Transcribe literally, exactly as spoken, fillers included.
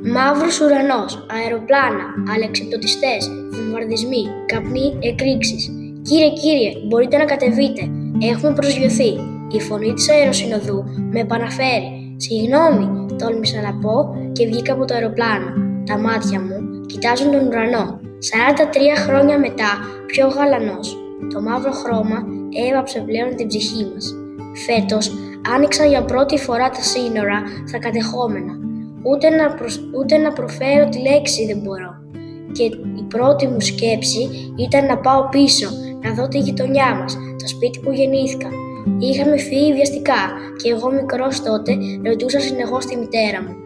Μαύρος ουρανός, αεροπλάνα, αλεξιπτωτιστές, βομβαρδισμοί, καπνοί, εκρήξεις. Κύριε, κύριε, μπορείτε να κατεβείτε. Έχουμε προσγειωθεί. Η φωνή της αεροσυνοδού με επαναφέρει. Συγγνώμη, τόλμησα να πω και βγήκα από το αεροπλάνο. Τα μάτια μου κοιτάζουν τον ουρανό. σαράντα τρία χρόνια μετά, πιο γαλανός. Το μαύρο χρώμα έβαψε πλέον την ψυχή μας. Φέτος άνοιξαν για πρώτη φορά τα σύνορα στα κατεχόμενα. Ούτε να, προσ... ούτε να προφέρω τη λέξη δεν μπορώ. Και η πρώτη μου σκέψη ήταν να πάω πίσω, να δω τη γειτονιά μας, το σπίτι που γεννήθηκα. Είχαμε φύγει βιαστικά και εγώ μικρός τότε ρωτούσα συνεχώς τη μητέρα μου: